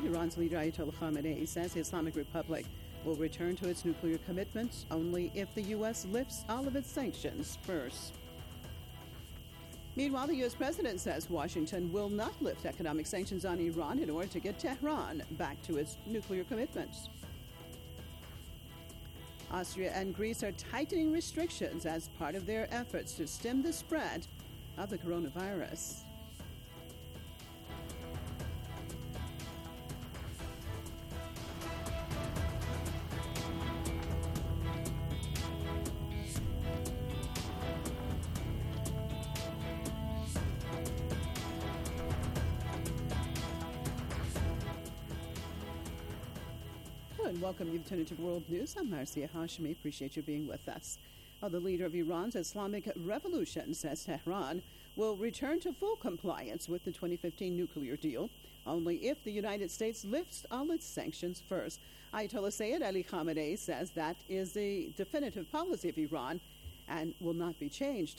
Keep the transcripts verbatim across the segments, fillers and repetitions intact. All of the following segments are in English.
Iran's leader Ayatollah Khamenei says the Islamic Republic will return to its nuclear commitments only if the U S lifts all of its sanctions first. Meanwhile, the U S president says Washington will not lift economic sanctions on Iran in order to get Tehran back to its nuclear commitments. Austria and Greece are tightening restrictions as part of their efforts to stem the spread of the coronavirus. And welcome. You've tuned into World News. I'm Marcia Hashemi. Appreciate you being with us. Well, the leader of Iran's Islamic Revolution says Tehran will return to full compliance with the twenty fifteen nuclear deal only if the United States lifts all its sanctions first. Ayatollah Sayyid Ali Khamenei says that is the definitive policy of Iran and will not be changed.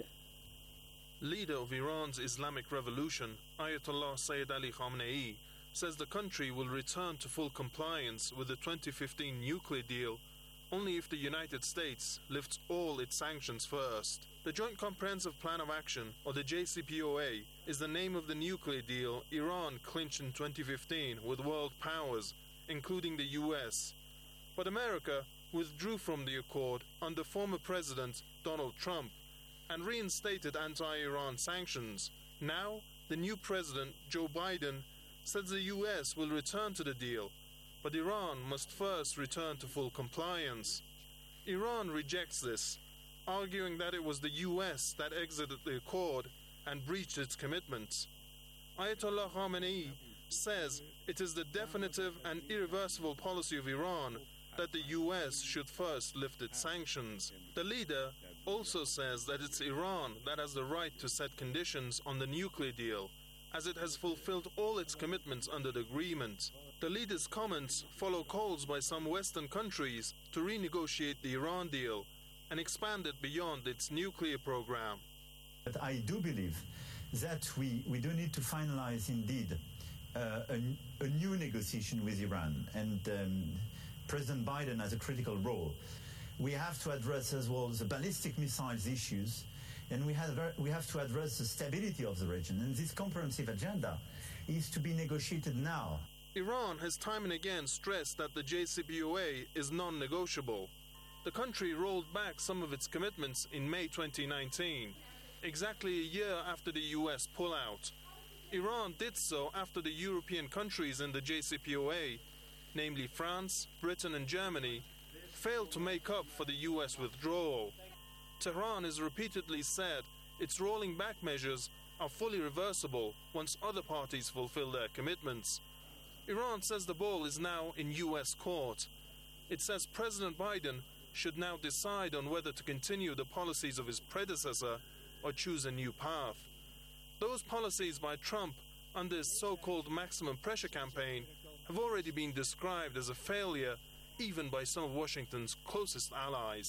Leader of Iran's Islamic Revolution, Ayatollah Sayyid Ali Khamenei, says the country will return to full compliance with the twenty fifteen nuclear deal only if the United States lifts all its sanctions first. The Joint Comprehensive Plan of Action, or the J C P O A, is the name of the nuclear deal Iran clinched in twenty fifteen with world powers, including the U S. But America withdrew from the accord under former President Donald Trump and reinstated anti-Iran sanctions. Now, the new President, Joe Biden, says the U S will return to the deal, but Iran must first return to full compliance. Iran rejects this, arguing that it was the U S that exited the accord and breached its commitments. Ayatollah Khamenei says it is the definitive and irreversible policy of Iran that the U S should first lift its sanctions. The leader also says that it's Iran that has the right to set conditions on the nuclear deal, as it has fulfilled all its commitments under the agreement. The leader's comments follow calls by some Western countries to renegotiate the Iran deal and expand it beyond its nuclear program. But I do believe that we, we do need to finalize indeed uh, a, a new negotiation with Iran, and um, President Biden has a critical role. We have to address as well the ballistic missiles issues, and we have, we have to address the stability of the region. And this comprehensive agenda is to be negotiated now. Iran has time and again stressed that the J C P O A is non-negotiable. The country rolled back some of its commitments in May twenty nineteen, exactly a year after the U S pullout. Iran did so after the European countries in the J C P O A, namely France, Britain and Germany, failed to make up for the U S withdrawal. Tehran has repeatedly said its rolling back measures are fully reversible once other parties fulfill their commitments. Iran says the ball is now in U S court. It says President Biden should now decide on whether to continue the policies of his predecessor or choose a new path. Those policies by Trump under his so-called maximum pressure campaign have already been described as a failure even by some of Washington's closest allies.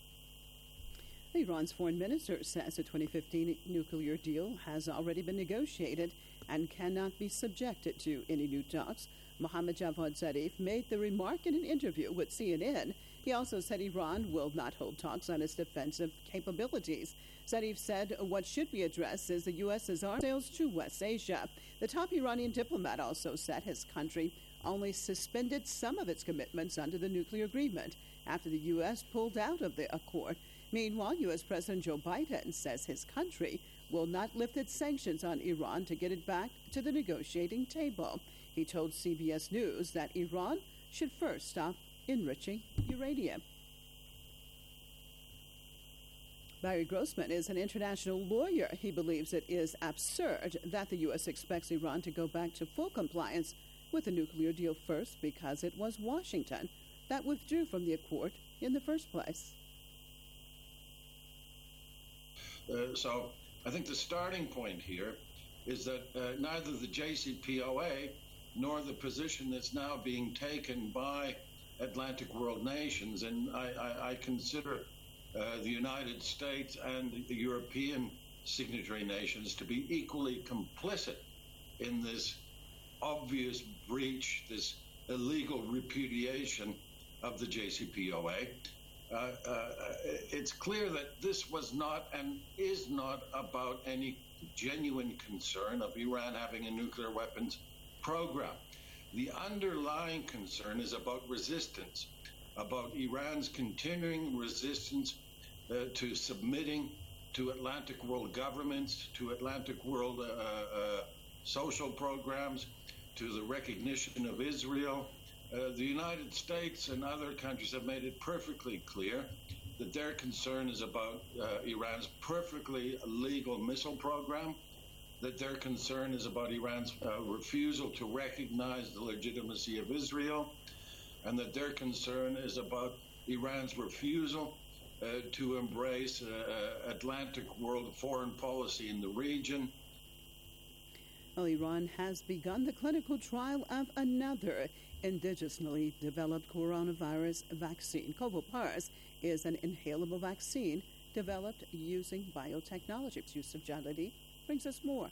Iran's foreign minister says the twenty fifteen nuclear deal has already been negotiated and cannot be subjected to any new talks. Mohammad Javad Zarif made the remark in an interview with C N N. He also said Iran will not hold talks on its defensive capabilities. Zarif said what should be addressed is the U S's arms sales to West Asia. The top Iranian diplomat also said his country only suspended some of its commitments under the nuclear agreement after the U S pulled out of the accord. Meanwhile, U S President Joe Biden says his country will not lift its sanctions on Iran to get it back to the negotiating table. He told C B S News that Iran should first stop enriching uranium. Barry Grossman is an international lawyer. He believes it is absurd that the U S expects Iran to go back to full compliance with the nuclear deal first because it was Washington that withdrew from the accord in the first place. Uh, so I think the starting point here is that uh, neither the J C P O A nor the position that's now being taken by Atlantic world nations, and I, I, I consider uh, the United States and the European signatory nations to be equally complicit in this obvious breach, this illegal repudiation of the J C P O A. Uh, uh, it's clear that this was not and is not about any genuine concern of Iran having a nuclear weapons program. The underlying concern is about resistance, about Iran's continuing resistance uh, to submitting to Atlantic world governments, to Atlantic world uh, uh, social programs, to the recognition of Israel. Uh, the United States and other countries have made it perfectly clear that their concern is about uh, Iran's perfectly legal missile program, that their concern is about Iran's uh, refusal to recognize the legitimacy of Israel, and that their concern is about Iran's refusal uh, to embrace uh, Atlantic world foreign policy in the region. Well, Iran has begun the clinical trial of another indigenously developed coronavirus vaccine. Covopars is an inhalable vaccine developed using biotechnology. Yusuf Jalali brings us more.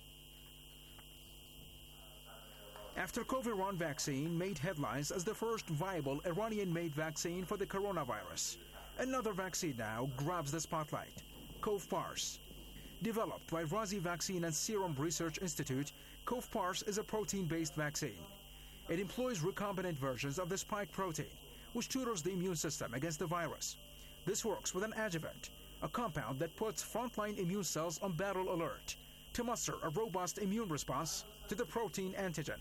After Coviran vaccine made headlines as the first viable Iranian-made vaccine for the coronavirus, another vaccine now grabs the spotlight, Covpars. Developed by Razi Vaccine and Serum Research Institute, Covpars is a protein-based vaccine. It employs recombinant versions of the spike protein, which tutors the immune system against the virus. This works with an adjuvant, a compound that puts frontline immune cells on battle alert to muster a robust immune response to the protein antigen.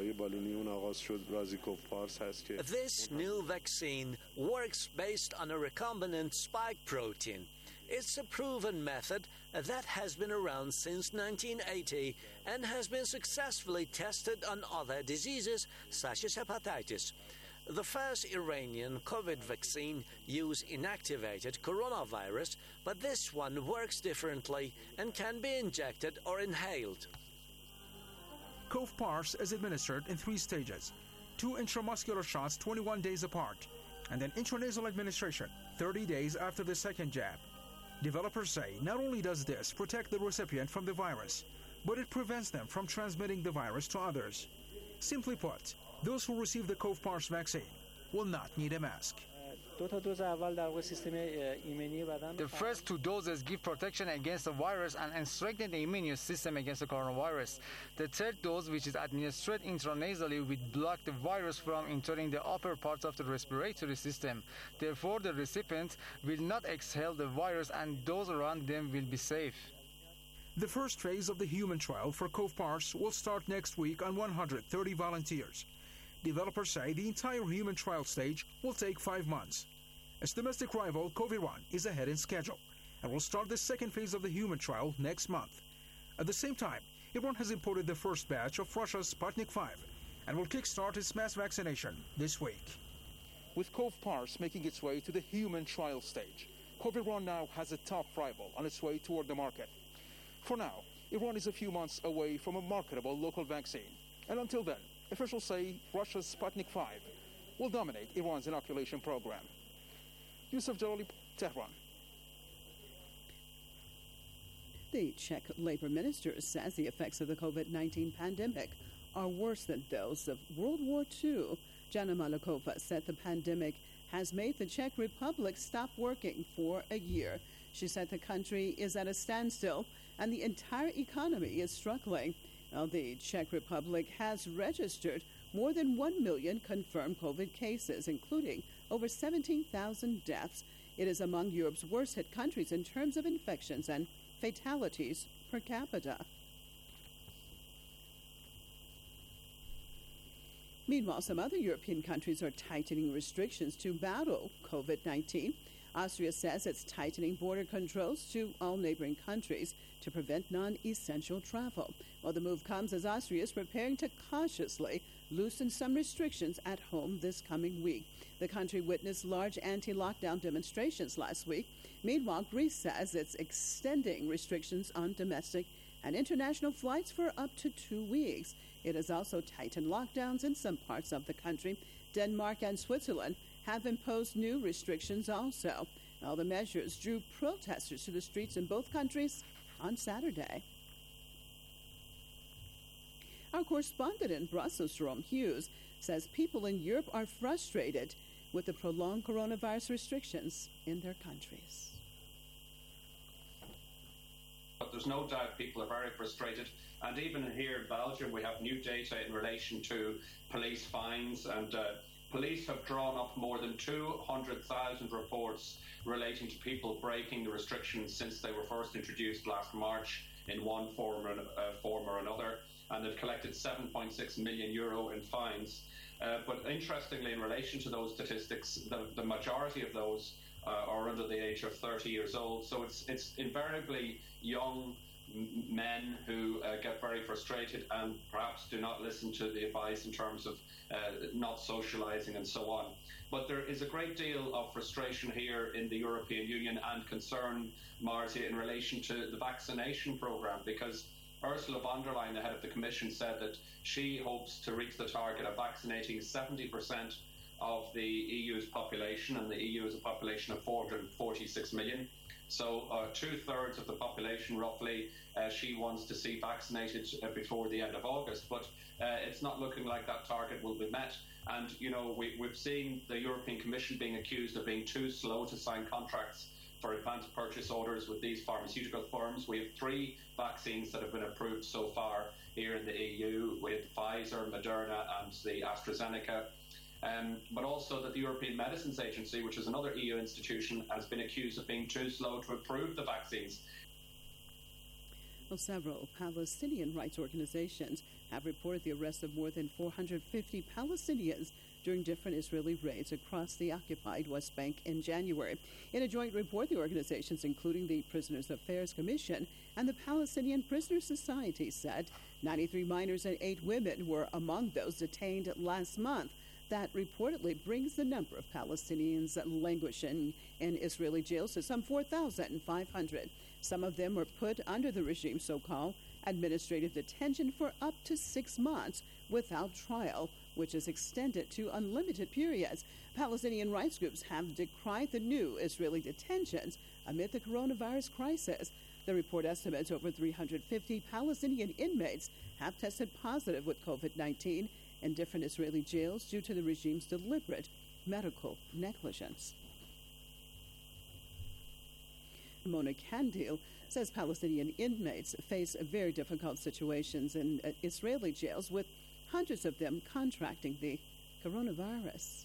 This new vaccine works based on a recombinant spike protein. It's a proven method that has been around since nineteen eighty and has been successfully tested on other diseases such as hepatitis. The first Iranian COVID vaccine used inactivated coronavirus, but this one works differently and can be injected or inhaled. Covpars is administered in three stages, two intramuscular shots twenty-one days apart, and an intranasal administration thirty days after the second jab. Developers say not only does this protect the recipient from the virus, but it prevents them from transmitting the virus to others. Simply put, those who receive the Covpars vaccine will not need a mask. The first two doses give protection against the virus and strengthen the immune system against the coronavirus. The third dose, which is administered intranasally, will block the virus from entering the upper parts of the respiratory system. Therefore, the recipient will not exhale the virus and those around them will be safe. The first phase of the human trial for Covpars will start next week on one hundred thirty volunteers. Developers say the entire human trial stage will take five months. Its domestic rival, Coviran, is ahead in schedule and will start the second phase of the human trial next month. At the same time, Iran has imported the first batch of Russia's Sputnik five and will kickstart its mass vaccination this week. With Covpars making its way to the human trial stage, Coviran now has a top rival on its way toward the market. For now, Iran is a few months away from a marketable local vaccine. And until then, officials say Russia's Sputnik five will dominate Iran's inoculation program. Yusuf Jalali, Tehran. The Czech labor minister says the effects of the COVID nineteen pandemic are worse than those of World War Two. Jana Malakova said the pandemic has made the Czech Republic stop working for a year. She said the country is at a standstill and the entire economy is struggling. Now, the Czech Republic has registered more than one million confirmed COVID cases, including over seventeen thousand deaths. It is among Europe's worst-hit countries in terms of infections and fatalities per capita. Meanwhile, some other European countries are tightening restrictions to battle COVID nineteen. Austria says it's tightening border controls to all neighboring countries to prevent non-essential travel. Well, the move comes as Austria is preparing to cautiously loosen some restrictions at home this coming week. The country witnessed large anti-lockdown demonstrations last week. Meanwhile, Greece says it's extending restrictions on domestic and international flights for up to two weeks. It has also tightened lockdowns in some parts of the country. Denmark and Switzerland have imposed new restrictions also. All the measures drew protesters to the streets in both countries on Saturday. Our correspondent in Brussels, Jerome Hughes, says people in Europe are frustrated with the prolonged coronavirus restrictions in their countries. But there's no doubt people are very frustrated. And even here in Belgium, we have new data in relation to police fines. And uh, police have drawn up more than two hundred thousand reports relating to people breaking the restrictions since they were first introduced last March in one form or, uh, form or another. And they've collected seven point six million euro in fines. Uh, but interestingly, in relation to those statistics, the, the majority of those uh, are under the age of thirty years old. So it's it's invariably young m- men who uh, get very frustrated and perhaps do not listen to the advice in terms of uh, not socializing and so on. But there is a great deal of frustration here in the European Union and concern, Marcia, in relation to the vaccination program, because Ursula von der Leyen, the head of the Commission, said that she hopes to reach the target of vaccinating seventy percent of the E U's population, and the E U is a population of four hundred forty-six million. So uh, two-thirds of the population, roughly, uh, she wants to see vaccinated uh, before the end of August. But uh, it's not looking like that target will be met. And, you know, we, we've seen the European Commission being accused of being too slow to sign contracts for advance purchase orders with these pharmaceutical firms. We have three vaccines that have been approved so far here in the E U, with Pfizer, Moderna and the AstraZeneca. Um, but also that the European Medicines Agency, which is another E U institution, has been accused of being too slow to approve the vaccines. Well, several Palestinian rights organizations have reported the arrest of more than four hundred fifty Palestinians during different Israeli raids across the occupied West Bank in January. In a joint report, the organizations, including the Prisoners' Affairs Commission and the Palestinian Prisoners Society, said ninety-three minors and eight women were among those detained last month. That reportedly brings the number of Palestinians languishing in Israeli jails to some four thousand five hundred. Some of them were put under the regime's so-called administrative detention for up to six months without trial, which is extended to unlimited periods. Palestinian rights groups have decried the new Israeli detentions amid the coronavirus crisis. The report estimates over three hundred fifty Palestinian inmates have tested positive with COVID nineteen in different Israeli jails due to the regime's deliberate medical negligence. Mona Kandil says Palestinian inmates face very difficult situations in uh, Israeli jails, with hundreds of them contracting the coronavirus.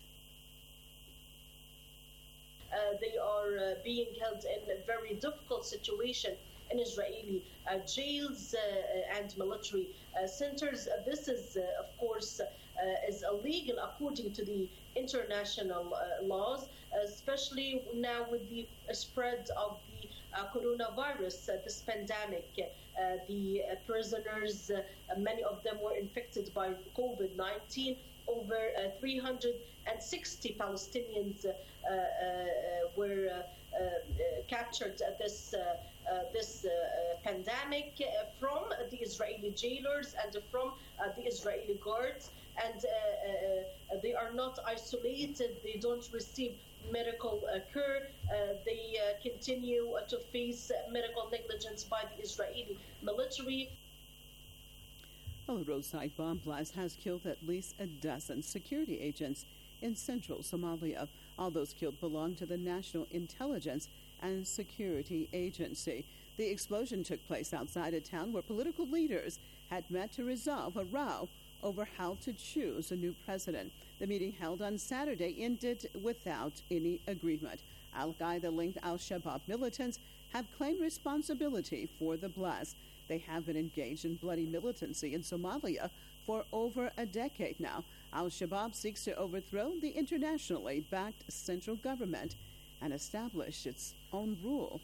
Uh, they are uh, being held in a very difficult situation in Israeli uh, jails uh, and military uh, centers. Uh, this is, uh, of course, uh, is illegal according to the international uh, laws, especially now with the spread of the uh, coronavirus, uh, this pandemic. Uh, the uh, prisoners, uh, many of them were infected by COVID nineteen. Over uh, three hundred sixty Palestinians uh, uh, were uh, uh, captured at this uh, uh, this uh, pandemic uh, from the Israeli jailers and from uh, the Israeli guards, and uh, uh, they are not isolated. They don't receive medical uh, care. Uh, they uh, continue uh, to face medical negligence by the Israeli military. Well, a roadside bomb blast has killed at least a dozen security agents in central Somalia. All those killed belong to the National Intelligence and Security Agency. The explosion took place outside a town where political leaders had met to resolve a row over how to choose a new president. The meeting, held on Saturday, ended without any agreement. Al-Qaeda-linked al-Shabaab militants have claimed responsibility for the blast. They have been engaged in bloody militancy in Somalia for over a decade now. Al-Shabaab seeks to overthrow the internationally backed central government and establish its own rule.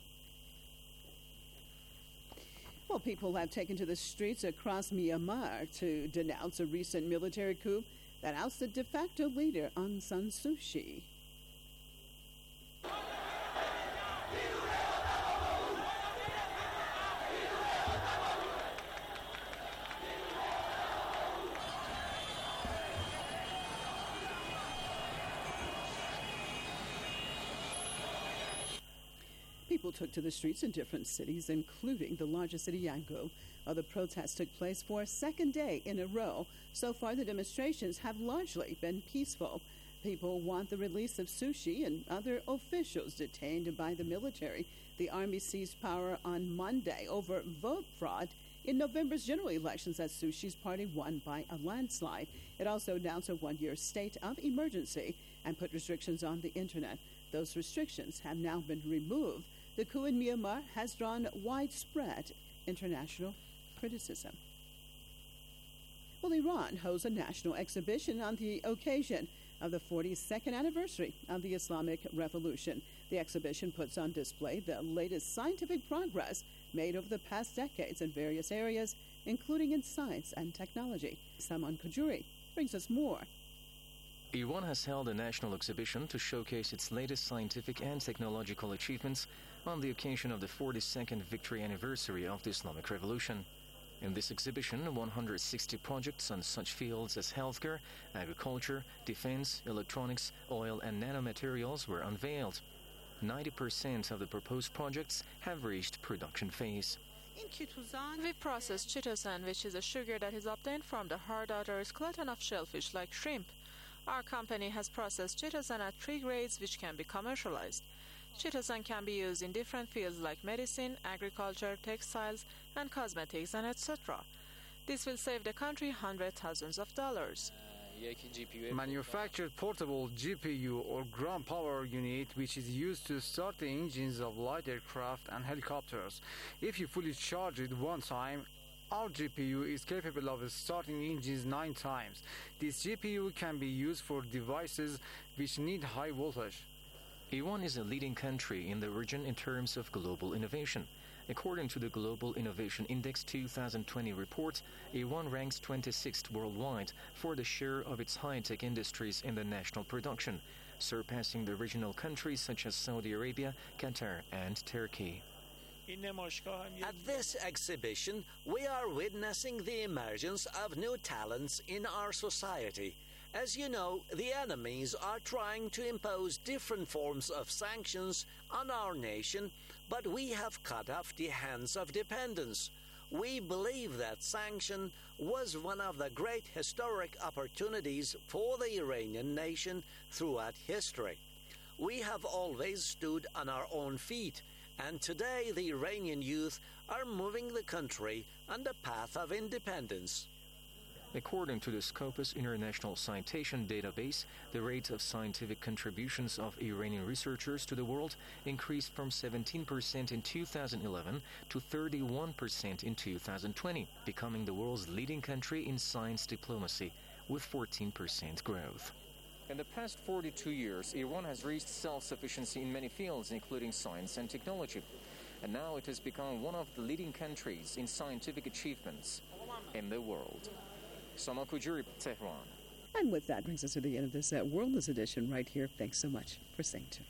Well, people have taken to the streets across Myanmar to denounce a recent military coup that ousted de facto leader Aung San Suu Kyi. People took to the streets in different cities, including the largest city, Yangon. Uh, the protests took place for a second day in a row. So far, the demonstrations have largely been peaceful. People want the release of Suu Kyi and other officials detained by the military. The army seized power on Monday over vote fraud in November's general elections as Suu Kyi's party won by a landslide. It also announced a one-year state of emergency and put restrictions on the internet. Those restrictions have now been removed. The coup in Myanmar has drawn widespread international criticism. Well, Iran holds a national exhibition on the occasion of the forty-second anniversary of the Islamic Revolution. The exhibition puts on display the latest scientific progress made over the past decades in various areas, including in science and technology. Saman Kajuri brings us more. Iran has held a national exhibition to showcase its latest scientific and technological achievements on the occasion of the forty-second victory anniversary of the Islamic Revolution. In this exhibition, one hundred sixty projects on such fields as healthcare, agriculture, defense, electronics, oil, and nanomaterials were unveiled. ninety percent of the proposed projects have reached production phase. We process chitosan, which is a sugar that is obtained from the hard outer skeleton of shellfish like shrimp. Our company has processed chitosan at three grades which can be commercialized. Chitosan can be used in different fields like medicine, agriculture, textiles, and cosmetics, and et cetera. This will save the country hundred thousands of dollars. Manufactured portable G P U or ground power unit, which is used to start the engines of light aircraft and helicopters. If you fully charge it one time, our G P U is capable of starting engines nine times. This G P U can be used for devices which need high voltage. Iran is a leading country in the region in terms of global innovation. According to the Global Innovation Index two thousand twenty report, Iran ranks twenty-sixth worldwide for the share of its high-tech industries in the national production, surpassing the regional countries such as Saudi Arabia, Qatar, and Turkey. At this exhibition, we are witnessing the emergence of new talents in our society. As you know, the enemies are trying to impose different forms of sanctions on our nation, but we have cut off the hands of dependence. We believe that sanction was one of the great historic opportunities for the Iranian nation throughout history. We have always stood on our own feet, and today the Iranian youth are moving the country on the path of independence. According to the Scopus International Citation Database, the rate of scientific contributions of Iranian researchers to the world increased from seventeen percent in two thousand eleven to thirty-one percent in two thousand twenty, becoming the world's leading country in science diplomacy, with fourteen percent growth. In the past forty-two years, Iran has reached self-sufficiency in many fields, including science and technology. And now it has become one of the leading countries in scientific achievements in the world. Saman Kajuri, Tehran. And with that brings us to the end of this uh, World News edition right here. Thanks so much for staying tuned.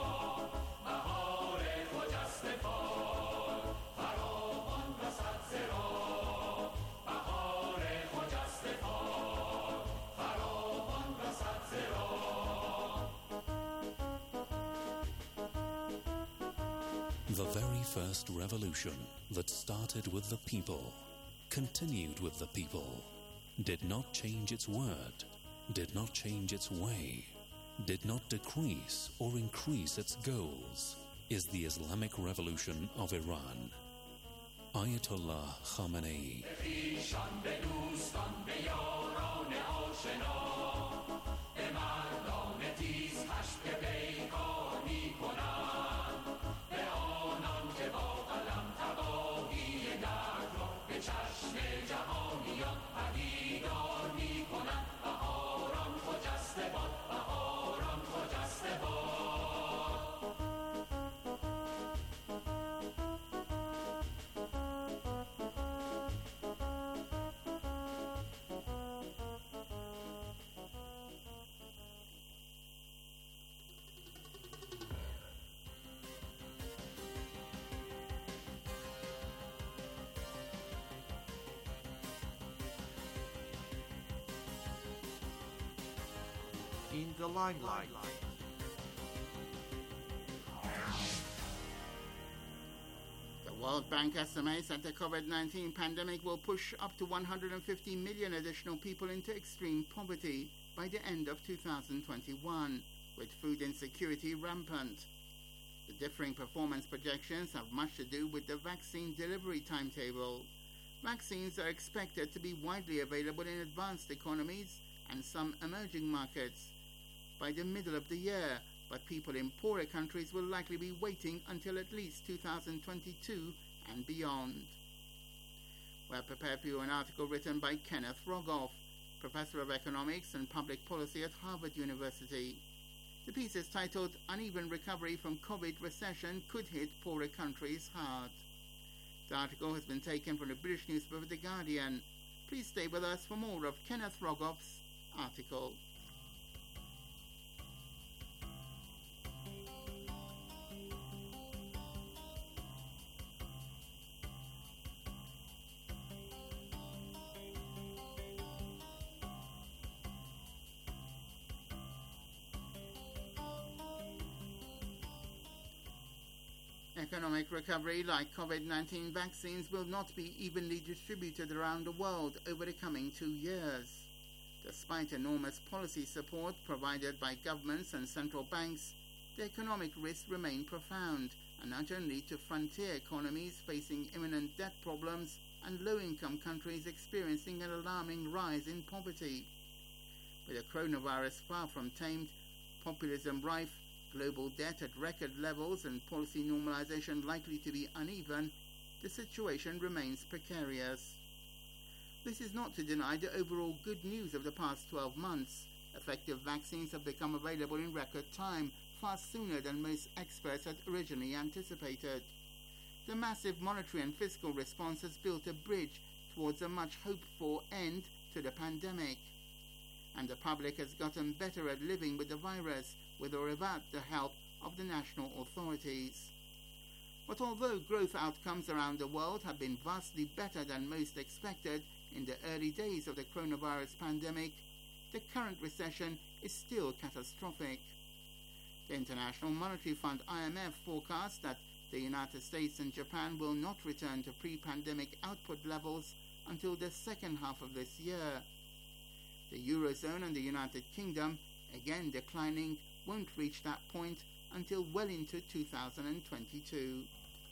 Behar The very first revolution that started with the people, continued with the people, did not change its word, did not change its way, did not decrease or increase its goals, is the Islamic Revolution of Iran. Ayatollah Khamenei. In the limelight. The World Bank estimates that the COVID nineteen pandemic will push up to one hundred fifty million additional people into extreme poverty by the end of two thousand twenty-one, with food insecurity rampant. The differing performance projections have much to do with the vaccine delivery timetable. Vaccines are expected to be widely available in advanced economies and some emerging markets by the middle of the year, but people in poorer countries will likely be waiting until at least two thousand twenty-two and beyond. We have prepared for you an article written by Kenneth Rogoff, Professor of Economics and Public Policy at Harvard University. The piece is titled "Uneven Recovery from COVID Recession Could Hit Poorer Countries Hard." The article has been taken from the British newspaper The Guardian. Please stay with us for more of Kenneth Rogoff's article. Economic recovery, like COVID nineteen vaccines, will not be evenly distributed around the world over the coming two years. Despite enormous policy support provided by governments and central banks, the economic risks remain profound, and not only to frontier economies facing imminent debt problems and low-income countries experiencing an alarming rise in poverty. With the coronavirus far from tamed, populism rife, global debt at record levels and policy normalization likely to be uneven, the situation remains precarious. This is not to deny the overall good news of the past twelve months. Effective vaccines have become available in record time, far sooner than most experts had originally anticipated. The massive monetary and fiscal response has built a bridge towards a much hoped-for end to the pandemic. And the public has gotten better at living with the virus, with or without the help of the national authorities. But although growth outcomes around the world have been vastly better than most expected in the early days of the coronavirus pandemic, the current recession is still catastrophic. The International Monetary Fund I M F forecasts that the United States and Japan will not return to pre-pandemic output levels until the second half of this year. The Eurozone and the United Kingdom, again declining, won't reach that point until well into two thousand twenty-two.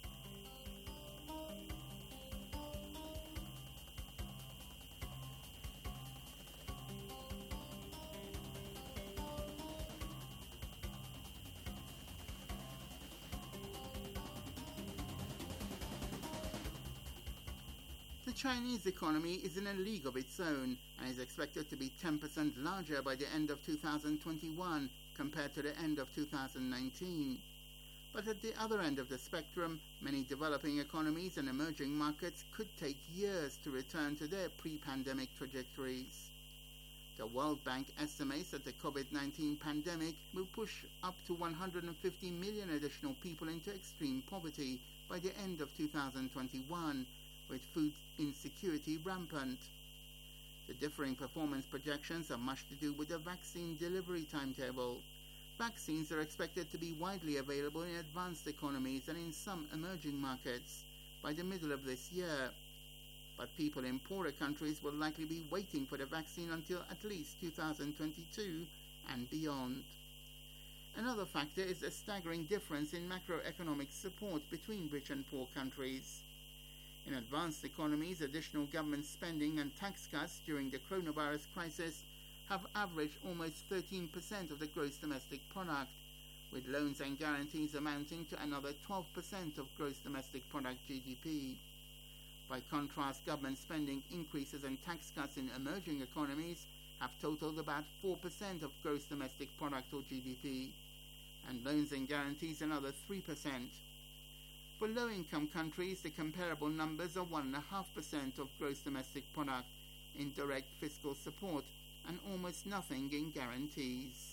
The Chinese economy is in a league of its own and is expected to be ten percent larger by the end of two thousand twenty-one compared to the end of two thousand nineteen. But at the other end of the spectrum, many developing economies and emerging markets could take years to return to their pre-pandemic trajectories. The World Bank estimates that the COVID nineteen pandemic will push up to one hundred fifty million additional people into extreme poverty by the end of two thousand twenty-one, with food insecurity rampant. The differing performance projections have much to do with the vaccine delivery timetable. vaccines are expected to be widely available in advanced economies and in some emerging markets by the middle of this year. But people in poorer countries will likely be waiting for the vaccine until at least two thousand twenty-two and beyond. Another factor is the staggering difference in macroeconomic support between rich and poor countries. In advanced economies, additional government spending and tax cuts during the coronavirus crisis have averaged almost thirteen percent of the gross domestic product, with loans and guarantees amounting to another twelve percent of gross domestic product G D P. By contrast, government spending increases and tax cuts in emerging economies have totaled about four percent of gross domestic product or G D P, and loans and guarantees another three percent. For low-income countries, the comparable numbers are one point five percent of gross domestic product in direct fiscal support and almost nothing in guarantees.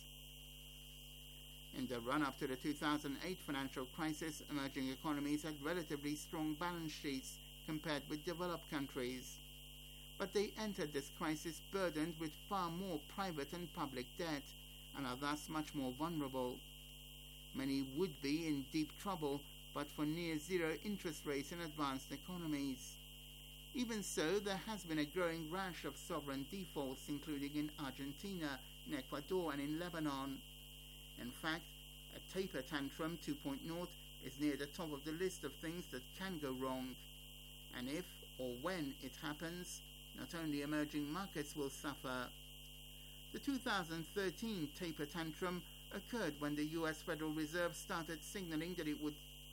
In the run-up to the two thousand eight financial crisis, emerging economies had relatively strong balance sheets compared with developed countries. But they entered this crisis burdened with far more private and public debt and are thus much more vulnerable. Many would be in deep trouble but for near-zero interest rates in advanced economies. Even so, there has been a growing rash of sovereign defaults, including in Argentina, in Ecuador and in Lebanon. In fact, a taper tantrum two point oh is near the top of the list of things that can go wrong. And if or when it happens, not only emerging markets will suffer. The two thousand thirteen taper tantrum occurred when the U S Federal Reserve started signaling that it would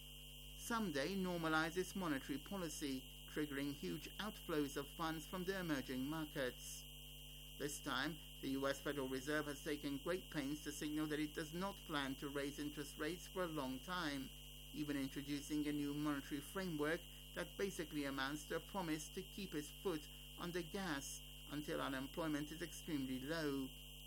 someday normalize its monetary policy, triggering huge outflows of funds from the emerging markets. This time, the U S Federal Reserve has taken great pains to signal that it does not plan to raise interest rates for a long time, even introducing a new monetary framework that basically amounts to a promise to keep its foot on the gas until unemployment is extremely low.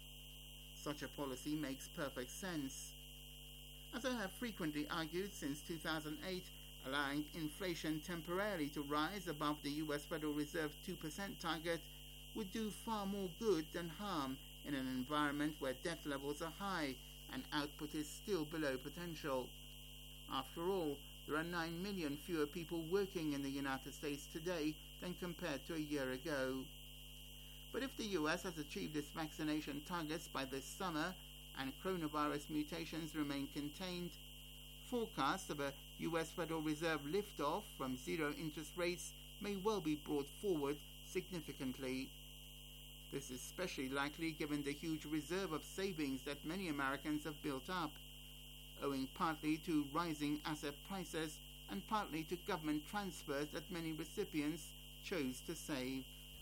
Such a policy makes perfect sense. As I have frequently argued since two thousand eight, allowing inflation temporarily to rise above the U S Federal Reserve two percent target would do far more good than harm in an environment where debt levels are high and output is still below potential. After all, there are nine million fewer people working in the United States today than compared to a year ago. But if the U S has achieved its vaccination targets by this summer and coronavirus mutations remain contained, forecasts of a U S Federal Reserve liftoff from zero interest rates may well be brought forward significantly. This is especially likely given the huge reserve of savings that many Americans have built up, owing partly to rising asset prices and partly to government transfers that many recipients chose to save.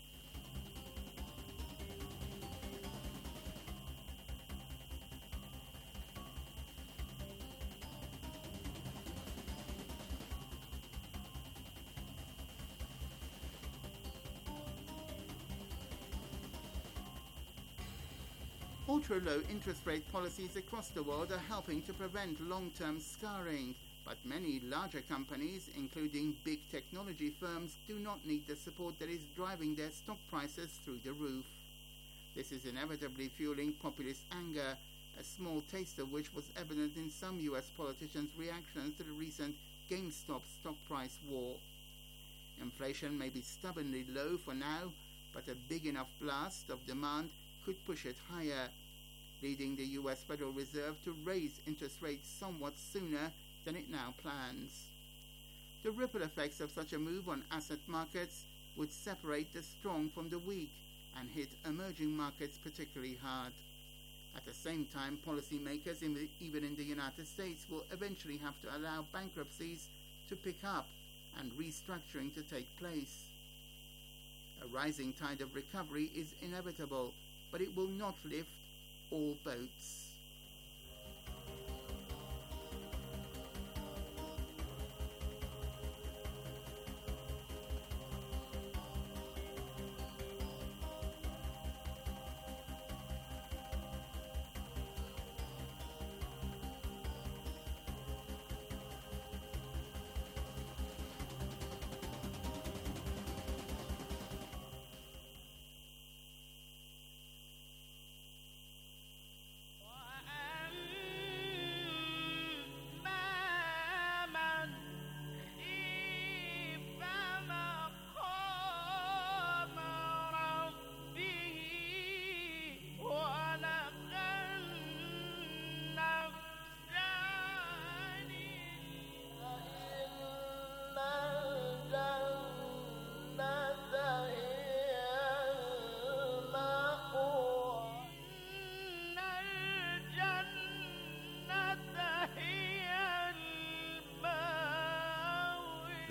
Ultra-low interest rate policies across the world are helping to prevent long-term scarring, but many larger companies, including big technology firms, do not need the support that is driving their stock prices through the roof. This is inevitably fueling populist anger, a small taste of which was evident in some U S politicians' reactions to the recent GameStop stock price war. Inflation may be stubbornly low for now, but a big enough blast of demand could push it higher, leading the U S Federal Reserve to raise interest rates somewhat sooner than it now plans. The ripple effects of such a move on asset markets would separate the strong from the weak and hit emerging markets particularly hard. At the same time, policymakers, in the, even in the United States, will eventually have to allow bankruptcies to pick up and restructuring to take place. A rising tide of recovery is inevitable, but it will not lift all boats.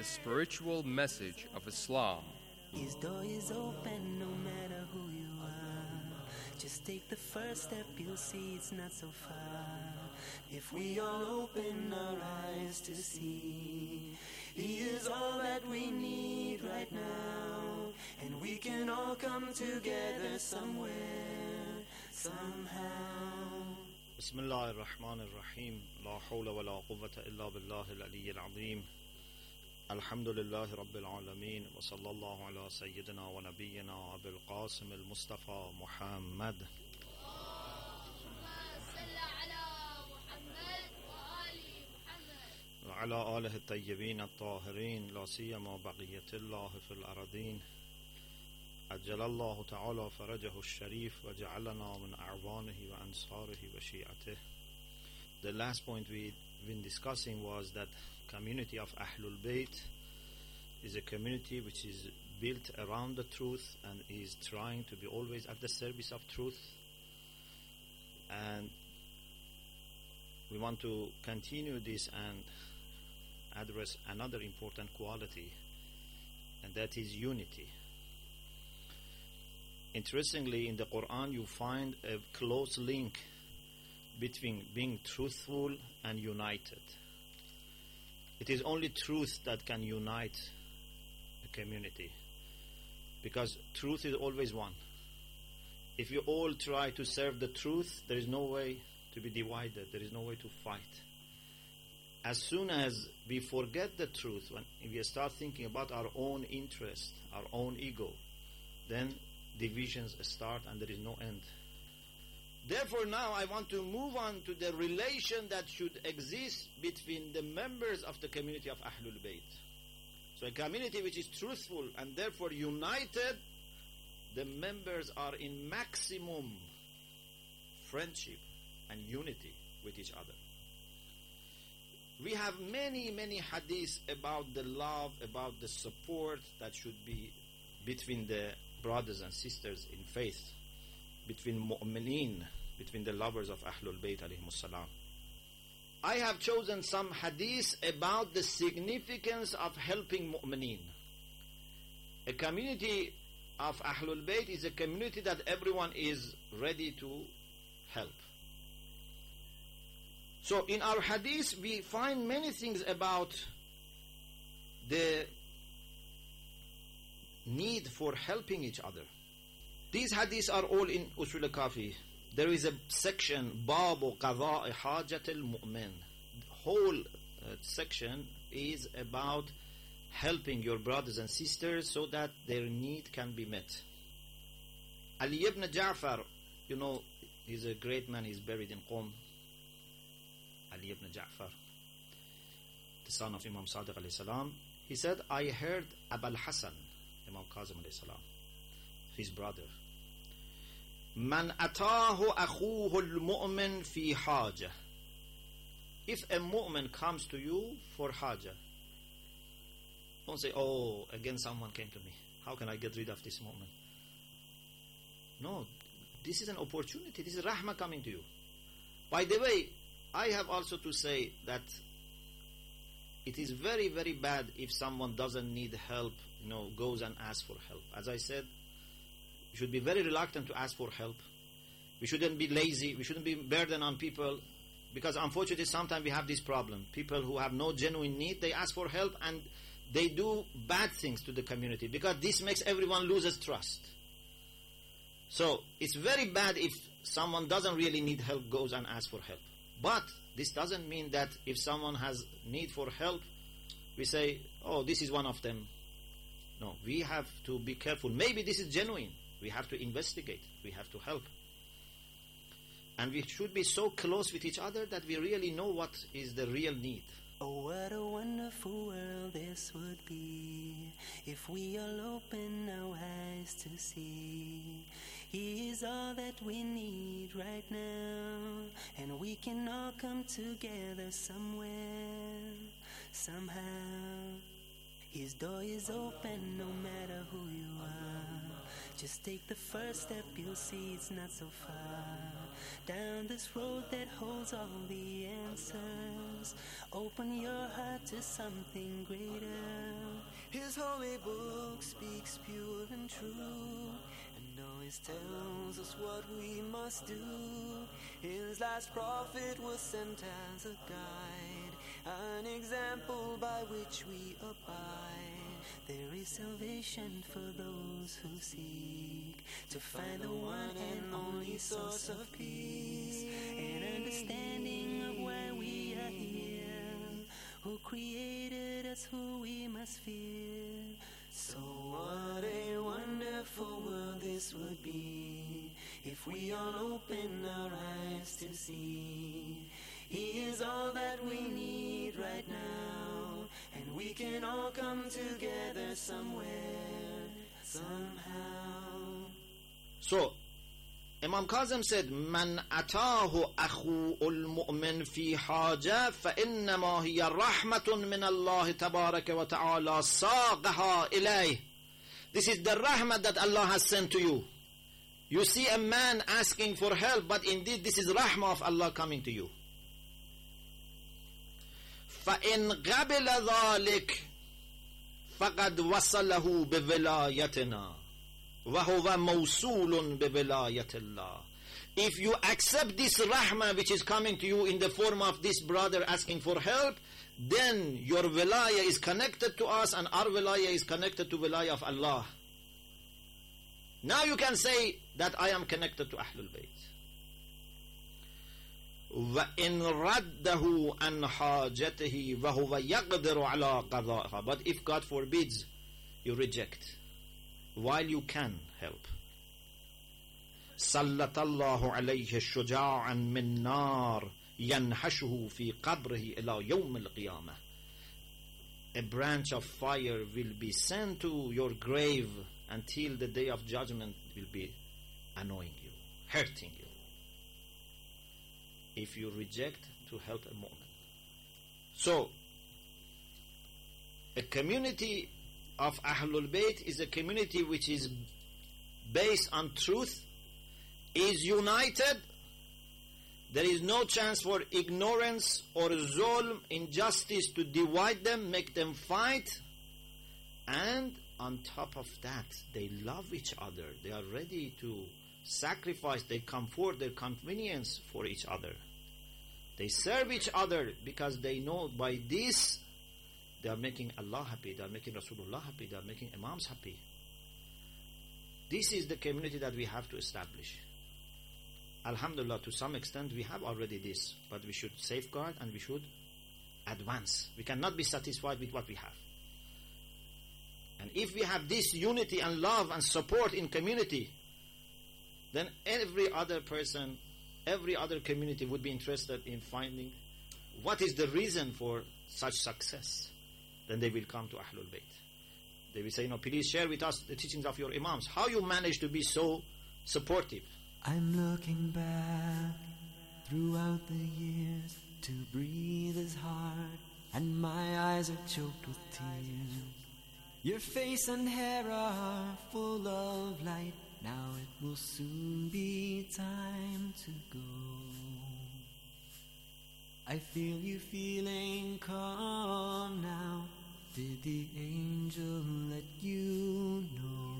the spiritual message of Islam. His door is open no matter who you are. Just take the first step, you'll see it's not so far. If we all open our eyes to see, He is all that we need right now. And we can all come together somewhere, somehow. بسم الله الرحمن الرحيم لا حول ولا قوة إلا بالله العلي العظيم الحمد لله رب العالمين وصلى الله على سيدنا ونبينا أبي القاسم المصطفى محمد وعلى آله الطيبين الطاهرين لا سيما بقية الله في الأرضين عجل الله تعالى فرجه الشريف وجعلنا من أعوانه وأنصاره وشيعته. The last point we've been discussing was that community of Ahlul Bayt is a community which is built around the truth and is trying to be always at the service of truth. And we want to continue this and address another important quality, and that is unity. Interestingly, in the Quran you find a close link between being truthful and united. It is only truth that can unite a community, because truth is always one. If you all try to serve the truth, there is no way to be divided, there is no way to fight. As soon as we forget the truth, when we start thinking about our own interest, our own ego, then divisions start and there is no end. Therefore now I want to move on to the relation that should exist between the members of the community of Ahlul Bayt. So a community which is truthful and therefore united, the members are in maximum friendship and unity with each other. We have many, many hadiths about the love, about the support that should be between the brothers and sisters in faith, between mu'mineen, between the lovers of Ahlul Bayt alayhimus salam. I have chosen some hadiths about the significance of helping mu'mineen. A community of Ahlul Bayt is a community that everyone is ready to help. So in our hadith we find many things about the need for helping each other. These hadiths are all in Usul al-Kafi. There is a section, Babu Qada'i Hajat al-Mu'min. The whole uh, section is about helping your brothers and sisters so that their need can be met. Ali ibn Ja'far, you know, he's a great man, he's buried in Qom. Ali ibn Ja'far, the son of Imam Sadiq alayhi salam, he said, I heard Abul Hasan, Imam Kazim alayhi salam, his brother, Man atahu akhuhu al-mu'min fi haja. If a mu'min comes to you for haja, don't say, oh, again someone came to me, how can I get rid of this mu'min? No, this is an opportunity, this is rahmah coming to you. By the way, I have also to say that it is very, very bad if someone doesn't need help, you know, goes and asks for help. As I said, we should be very reluctant to ask for help. We shouldn't be lazy. We shouldn't be burden on people, because unfortunately sometimes we have this problem. People who have no genuine need, they ask for help and they do bad things to the community, because this makes everyone loses trust. So it's very bad if someone doesn't really need help goes and asks for help. But this doesn't mean that if someone has need for help, we say, oh, this is one of them. No, we have to be careful. Maybe this is genuine. We have to investigate. We have to help. And we should be so close with each other that we really know what is the real need. Oh, what a wonderful world this would be if we all open our eyes to see He is all that we need right now, and we can all come together somewhere, somehow. His door is open no matter who you are. Just take the first step, you'll see it's not so far. down this road that holds all the answers. Open your heart to something greater. His holy book speaks pure and true, and always tells us what we must do. His last prophet was sent as a guide, an example by which we abide. There is salvation for those who seek to find the one and only source of peace, and understanding of why we are here, who created us, who we must fear. So what a wonderful world this would be if we all open our eyes to see He is all that we need right now, and we can all come together somewhere, somehow. So, Imam Kazim said, من أتاه أخو المؤمن في حاجة فإنما هي رحمة من الله تبارك وتعالى ساقها إليه. This is the rahmah that Allah has sent to you. You see a man asking for help, but indeed this is rahmah of Allah coming to you. فإن قبل ذلك فقد وصله بولايتنا وهو موصول بولاية الله. If you accept this rahmah which is coming to you in the form of this brother asking for help, then your wilayah is connected to us, and our wilayah is connected to wilayah of Allah. Now you can say that I am connected to Ahlul Bayt. وَإِنْ رَدَّهُ عَنْ حَاجَتِهِ وَهُوَ يَقْدِرُ عَلَىٰ قَضَاءِهَا. But if God forbids, you reject while you can help. سَلَّتَ اللَّهُ عَلَيْهِ شُجَاعًا مِنْ نَارٍ يَنْحَشُهُ فِي قَبْرِهِ إِلَىٰ يَوْمِ الْقِيَامَةِ. A branch of fire will be sent to your grave until the day of judgment will be annoying you, hurting you, if you reject to help a mu'min. So, a community of Ahlul Bayt is a community which is based on truth, is united. There is no chance for ignorance or zulm, injustice to divide them, make them fight. And on top of that, they love each other. They are ready to sacrifice their comfort, their convenience for each other. They serve each other because they know by this they are making Allah happy, they are making Rasulullah happy, they are making Imams happy. This is the community that we have to establish. Alhamdulillah, to some extent we have already this, but we should safeguard and we should advance. We cannot be satisfied with what we have. And if we have this unity and love and support in community, then every other person, every other community would be interested in finding what is the reason for such success. Then they will come to Ahlul Bayt. They will say, no, please share with us the teachings of your Imams. How you manage to be so supportive? I'm looking back throughout the years. To breathe is hard, and my eyes are choked with tears. Your face and hair are full of light. Now it will soon be time to go. I feel you feeling calm now. Did the angel let you know?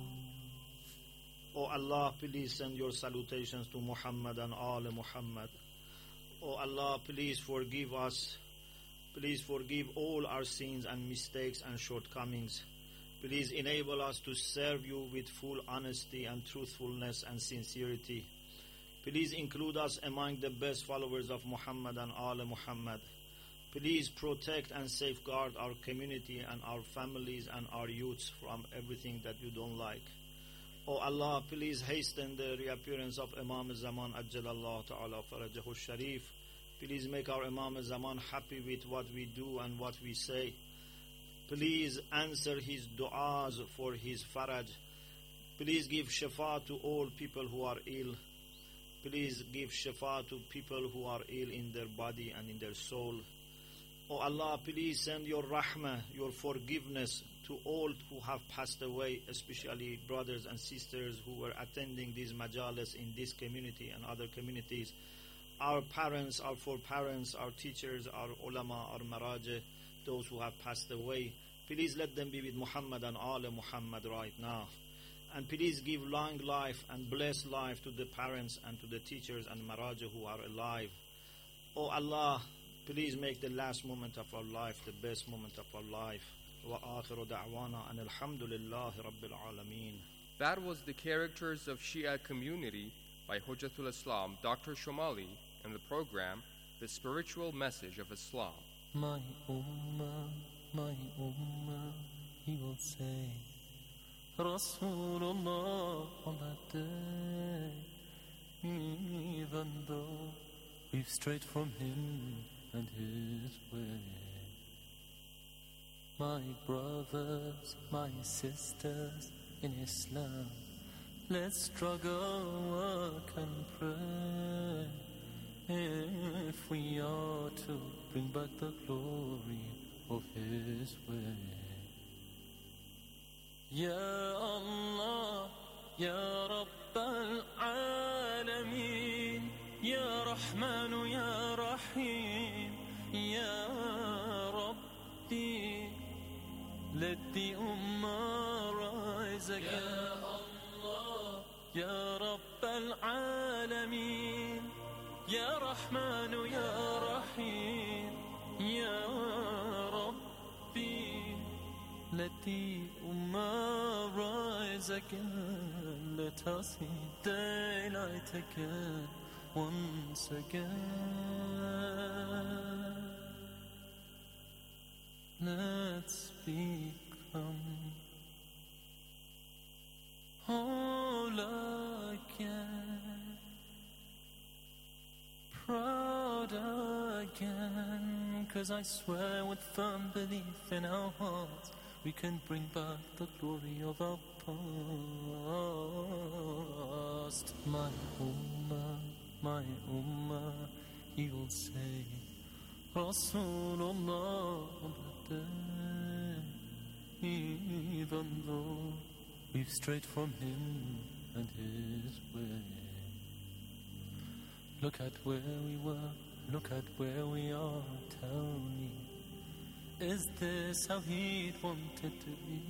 Oh Allah, please send your salutations to Muhammad and Al Muhammad. Oh Allah, please forgive us. Please forgive all our sins and mistakes and shortcomings. Please enable us to serve you with full honesty and truthfulness and sincerity. Please include us among the best followers of Muhammad and Al Muhammad. Please protect and safeguard our community and our families and our youths from everything that you don't like. Oh Allah, please hasten the reappearance of Imam Zaman Ajjalallah Ta'ala Farajahu Sharif. Please make our Imam Zaman happy with what we do and what we say. Please answer his du'as for his faraj. Please give shifa to all people who are ill. Please give shifa to people who are ill in their body and in their soul. Oh Allah, please send your rahmah, your forgiveness to all who have passed away, especially brothers and sisters who were attending these majalis in this community and other communities. Our parents, our foreparents, our teachers, our ulama, our maraja, those who have passed away. Please let them be with Muhammad and Ali Muhammad right now. And please give long life and blessed life to the parents and to the teachers and maraja who are alive. Oh Allah, please make the last moment of our life the best moment of our life. Wa akhiru da'wana and alhamdulillahi rabbil alameen. That was the Characters of Shia Community by Hujjatul Islam, Doctor Shomali, and the program, The Spiritual Message of Islam. My ummah, my ummah, he will say, Rasulullah on that day, even though we've strayed from him and his way. My brothers, my sisters in Islam, let's struggle, work and pray if we are to bring back the glory of his way. Ya Allah, Ya Rabb al-Alameen, Ya Rahman, Ya Rahim, Ya Rabbi, let the Ummah rise again. Ya Allah, Ya Rabb al-Alameen, Ya Rahman, Ya Rahim, Ya Rabbi, let the Ummah rise again. Let us see daylight again, once again. Let's become whole again, proud again, 'cause I swear with firm belief in our hearts we can bring back the glory of our past. My ummah, my ummah, he will say, Rasulullah on that day, even though we've strayed from him and his way. Look at where we were, look at where we are, tell me, is this how he'd wanted to be?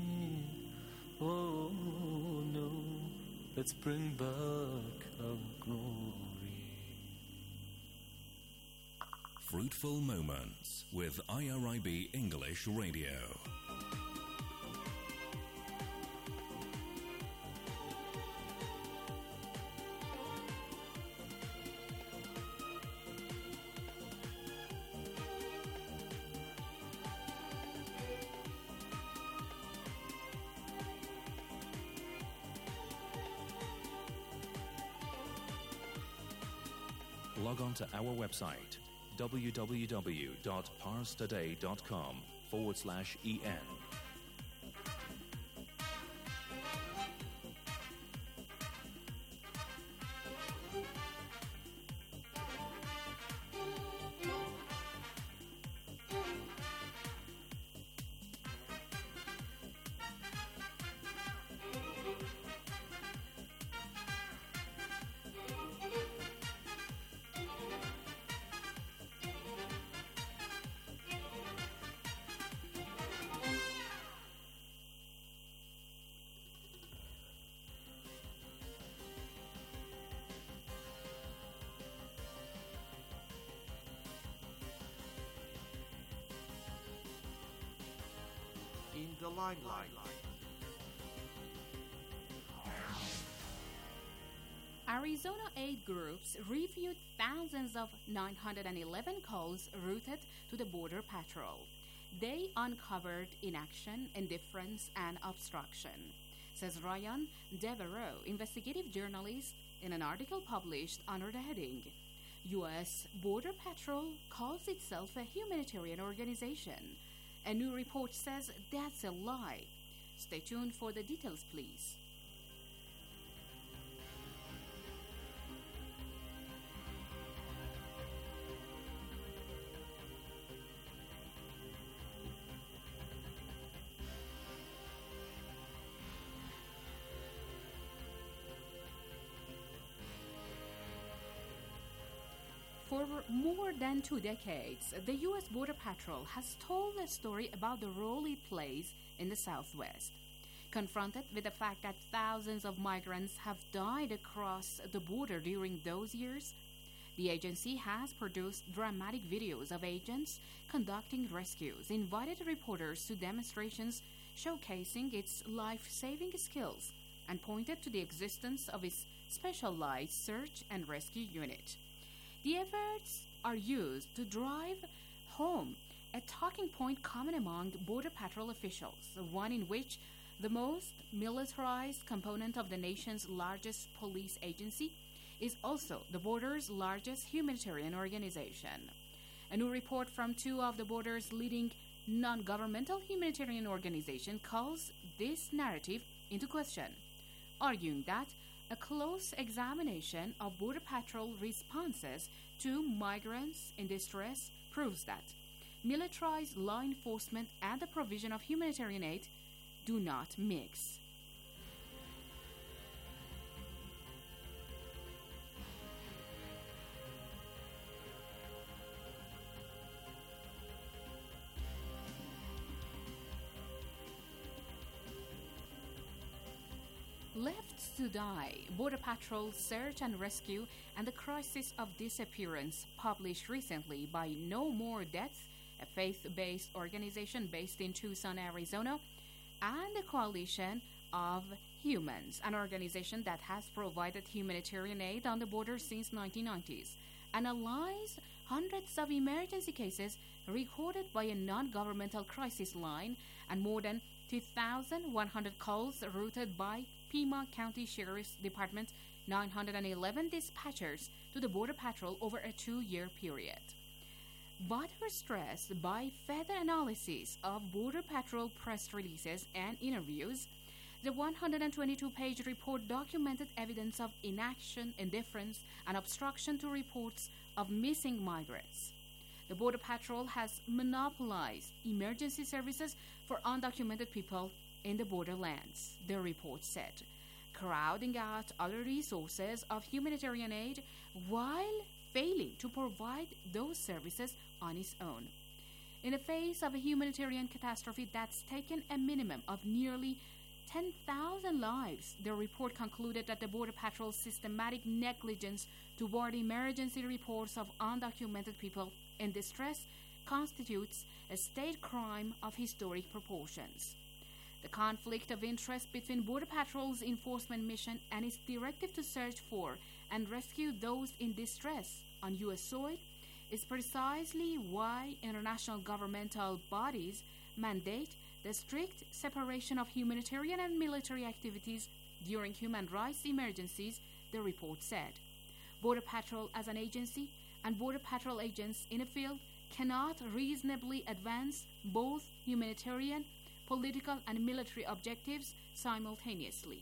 Oh no, let's bring back our glory. Fruitful Moments with I R I B English Radio. Log on to our website, www.parstoday.com forward slash en. In the limelight. Arizona aid groups reviewed thousands of nine hundred eleven calls routed to the Border Patrol. They uncovered inaction, indifference, and obstruction, says Ryan Devereaux, investigative journalist, in an article published under the heading, U S Border Patrol calls itself a humanitarian organization. A new report says that's a lie. Stay tuned for the details, please. For more than two decades, the U S Border Patrol has told a story about the role it plays in the Southwest. Confronted with the fact that thousands of migrants have died across the border during those years, the agency has produced dramatic videos of agents conducting rescues, invited reporters to demonstrations showcasing its life-saving skills, and pointed to the existence of its specialized search and rescue unit. The efforts are used to drive home a talking point common among Border Patrol officials, one in which the most militarized component of the nation's largest police agency is also the border's largest humanitarian organization. A new report from two of the border's leading non-governmental humanitarian organizations calls this narrative into question, arguing that a close examination of Border Patrol responses to migrants in distress proves that militarized law enforcement and the provision of humanitarian aid do not mix. Left to Die, Border Patrol Search and Rescue and the Crisis of Disappearance, published recently by No More Deaths, a faith-based organization based in Tucson, Arizona, and the Coalition of Humans, an organization that has provided humanitarian aid on the border since nineteen nineties, analyzed hundreds of emergency cases recorded by a non-governmental crisis line and more than two thousand one hundred calls routed by Pima County Sheriff's Department nine hundred eleven dispatchers to the Border Patrol over a two-year period. Further stressed by further analysis of Border Patrol press releases and interviews, the one hundred twenty-two page report documented evidence of inaction, indifference, and obstruction to reports of missing migrants. The Border Patrol has monopolized emergency services for undocumented people in the borderlands, the report said, crowding out other resources of humanitarian aid while failing to provide those services on its own. In the face of a humanitarian catastrophe that's taken a minimum of nearly ten thousand lives, the report concluded that the Border Patrol's systematic negligence toward emergency reports of undocumented people in distress constitutes a state crime of historic proportions. The conflict of interest between Border Patrol's enforcement mission and its directive to search for and rescue those in distress on U S soil is precisely why international governmental bodies mandate the strict separation of humanitarian and military activities during human rights emergencies, the report said. Border Patrol as an agency and Border Patrol agents in a field cannot reasonably advance both humanitarian, political, and military objectives simultaneously.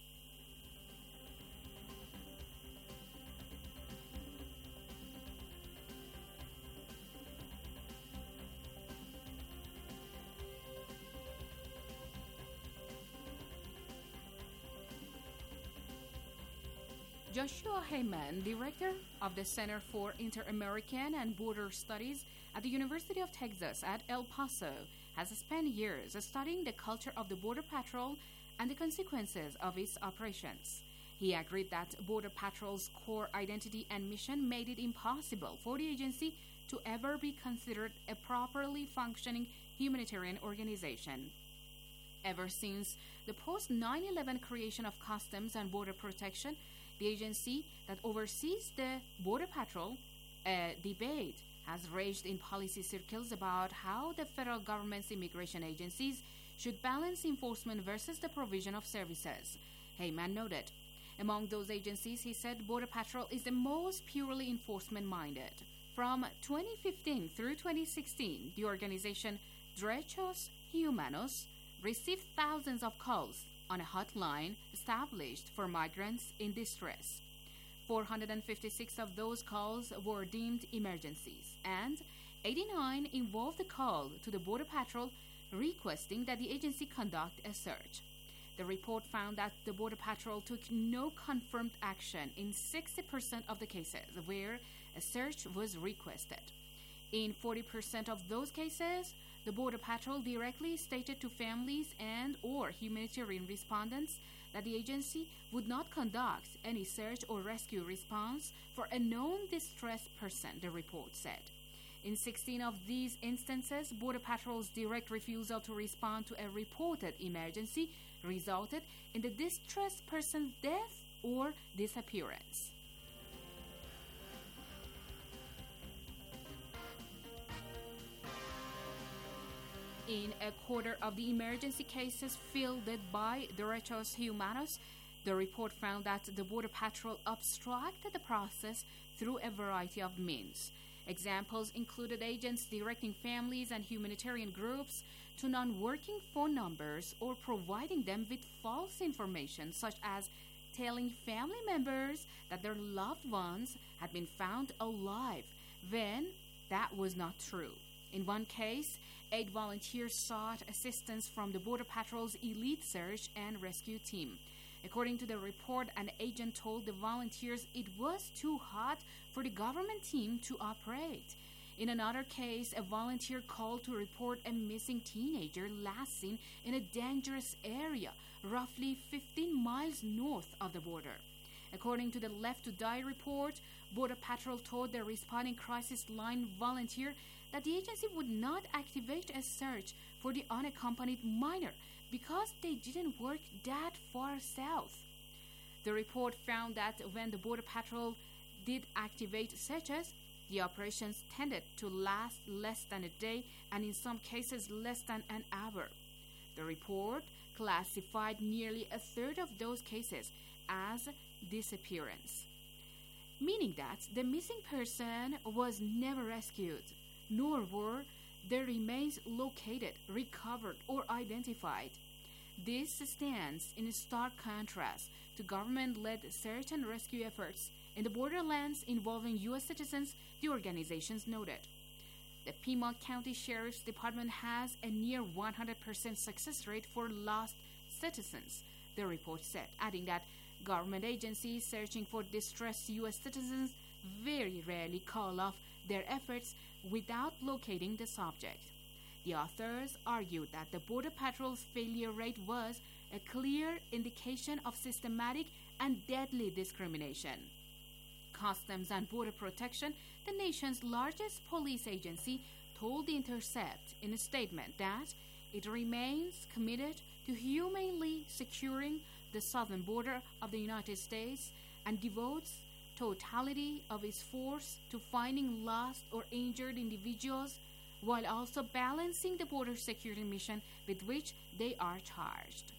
Joshua Heyman, director of the Center for Inter-American and Border Studies at the University of Texas at El Paso, has spent years studying the culture of the Border Patrol and the consequences of its operations. He agreed that Border Patrol's core identity and mission made it impossible for the agency to ever be considered a properly functioning humanitarian organization. Ever since the post nine eleven creation of Customs and Border Protection, the agency that oversees the Border Patrol, a debate has raged in policy circles about how the federal government's immigration agencies should balance enforcement versus the provision of services. Heyman noted. Among those agencies, he said Border Patrol is the most purely enforcement-minded. From twenty fifteen through twenty sixteen, the organization Derechos Humanos received thousands of calls on a hotline established for migrants in distress. four hundred fifty-six of those calls were deemed emergencies, and eighty-nine involved a call to the Border Patrol requesting that the agency conduct a search. The report found that the Border Patrol took no confirmed action in sixty percent of the cases where a search was requested. In forty percent of those cases, the Border Patrol directly stated to families and or humanitarian respondents that the agency would not conduct any search or rescue response for a known distressed person, the report said. In sixteen of these instances, Border Patrol's direct refusal to respond to a reported emergency resulted in the distressed person's death or disappearance. In a quarter of the emergency cases fielded by Derechos Humanos, the report found that the Border Patrol obstructed the process through a variety of means. Examples included agents directing families and humanitarian groups to non-working phone numbers or providing them with false information, such as telling family members that their loved ones had been found alive when that was not true. In one case, eight volunteers sought assistance from the Border Patrol's elite search and rescue team. According to the report, an agent told the volunteers it was too hot for the government team to operate. In another case, a volunteer called to report a missing teenager last seen in a dangerous area, roughly fifteen miles north of the border. According to the Left to Die report, Border Patrol told the responding crisis line volunteer that the agency would not activate a search for the unaccompanied minor because they didn't work that far south. The report found that when the Border Patrol did activate searches, the operations tended to last less than a day and in some cases less than an hour. The report classified nearly a third of those cases as disappearance, meaning that the missing person was never rescued, nor were their remains located, recovered, or identified. This stands in stark contrast to government-led search and rescue efforts in the borderlands involving U S citizens, the organizations noted. The Pima County Sheriff's Department has a near one hundred percent success rate for lost citizens, the report said, adding that government agencies searching for distressed U S citizens very rarely call off their efforts without locating the subject. The authors argued that the Border Patrol's failure rate was a clear indication of systematic and deadly discrimination. Customs and Border Protection, the nation's largest police agency, told The Intercept in a statement that it remains committed to humanely securing the southern border of the United States and devotes totality of its force to finding lost or injured individuals while also balancing the border security mission with which they are charged.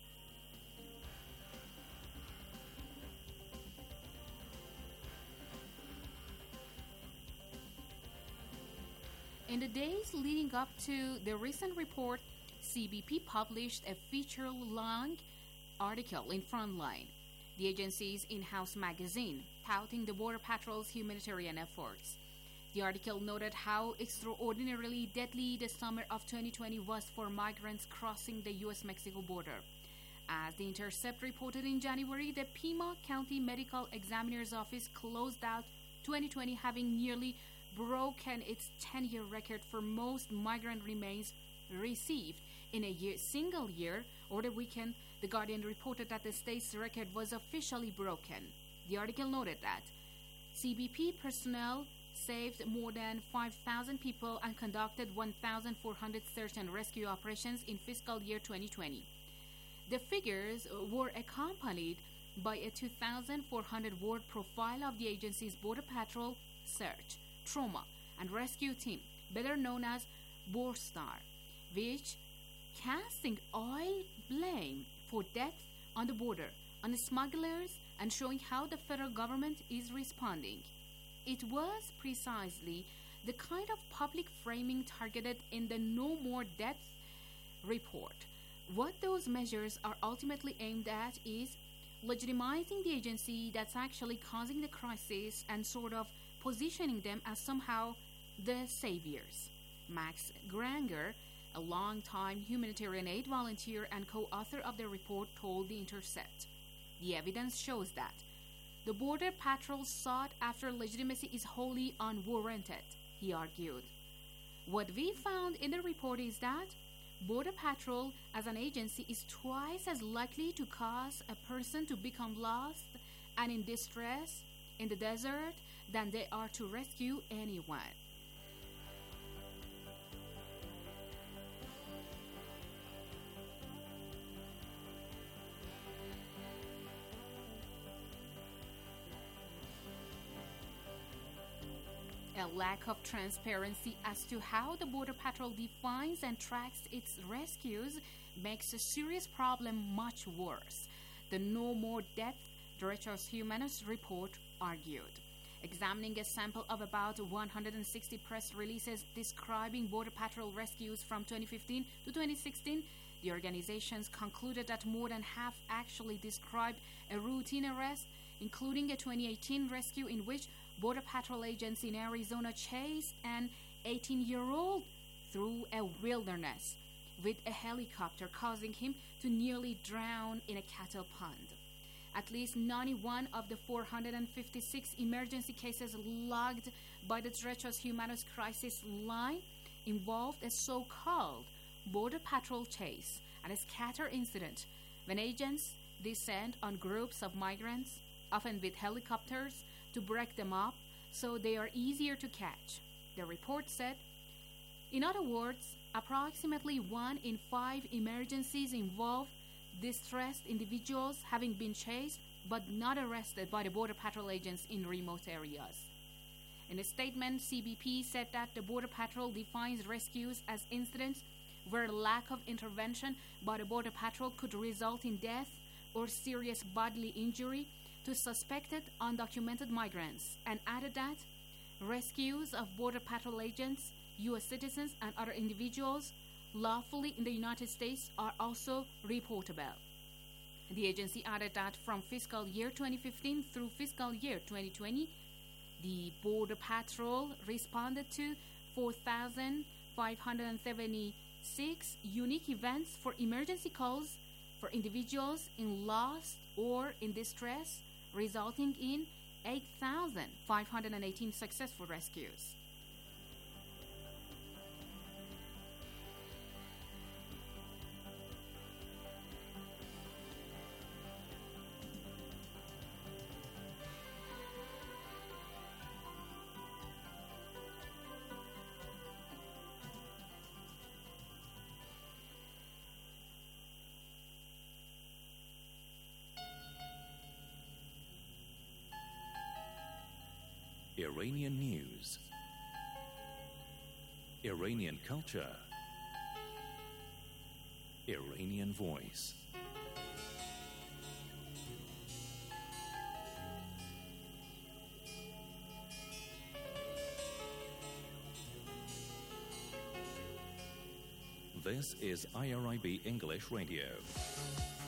In the days leading up to the recent report, C B P published a feature-length article in Frontline, the agency's in-house magazine, touting the Border Patrol's humanitarian efforts. The article noted how extraordinarily deadly the summer of twenty twenty was for migrants crossing the U S Mexico border. As The Intercept reported in January, the Pima County Medical Examiner's Office closed out twenty twenty having nearly broken its ten-year record for most migrant remains received in a year, single year. Over the weekend, The Guardian reported that the state's record was officially broken. The article noted that C B P personnel saved more than five thousand people and conducted one thousand four hundred search and rescue operations in fiscal year twenty twenty. The figures were accompanied by a two thousand four hundred word profile of the agency's Border Patrol Search, Trauma, and Rescue Team, better known as BORSTAR, which casting all blame for deaths on the border on the smugglers and showing how the federal government is responding. It was precisely the kind of public framing targeted in the No More Deaths report. What those measures are ultimately aimed at is legitimizing the agency that's actually causing the crisis and sort of positioning them as somehow the saviors. Max Granger, a long-time humanitarian aid volunteer and co-author of the report, told The Intercept. The evidence shows that the Border Patrol's sought-after legitimacy is wholly unwarranted, he argued. What we found in the report is that Border Patrol as an agency is twice as likely to cause a person to become lost and in distress in the desert than they are to rescue anyone. A lack of transparency as to how the Border Patrol defines and tracks its rescues makes a serious problem much worse. The No More Death Derechos Humanos report argued. Examining a sample of about one hundred sixty press releases describing Border Patrol rescues from twenty fifteen to twenty sixteen, the organizations concluded that more than half actually described a routine arrest, including a twenty eighteen rescue in which Border Patrol agents in Arizona chased an eighteen-year-old through a wilderness with a helicopter, causing him to nearly drown in a cattle pond. At least ninety-one of the four hundred fifty-six emergency cases logged by the Derechos Humanos crisis line involved a so-called Border Patrol chase and a scatter incident when agents descend on groups of migrants, often with helicopters, to break them up so they are easier to catch. The report said, in other words, approximately one in five emergencies involve distressed individuals having been chased but not arrested by the Border Patrol agents in remote areas. In a statement, C B P said that the Border Patrol defines rescues as incidents where lack of intervention by the Border Patrol could result in death or serious bodily injury to suspected undocumented migrants, and added that rescues of Border Patrol agents, U S citizens, and other individuals lawfully in the United States are also reportable. The agency added that from fiscal year twenty fifteen through fiscal year twenty twenty, the Border Patrol responded to four thousand five hundred seventy-six unique events for emergency calls for individuals in loss or in distress, resulting in eight thousand five hundred eighteen successful rescues. Iranian news, Iranian culture, Iranian voice. This is I R I B English Radio.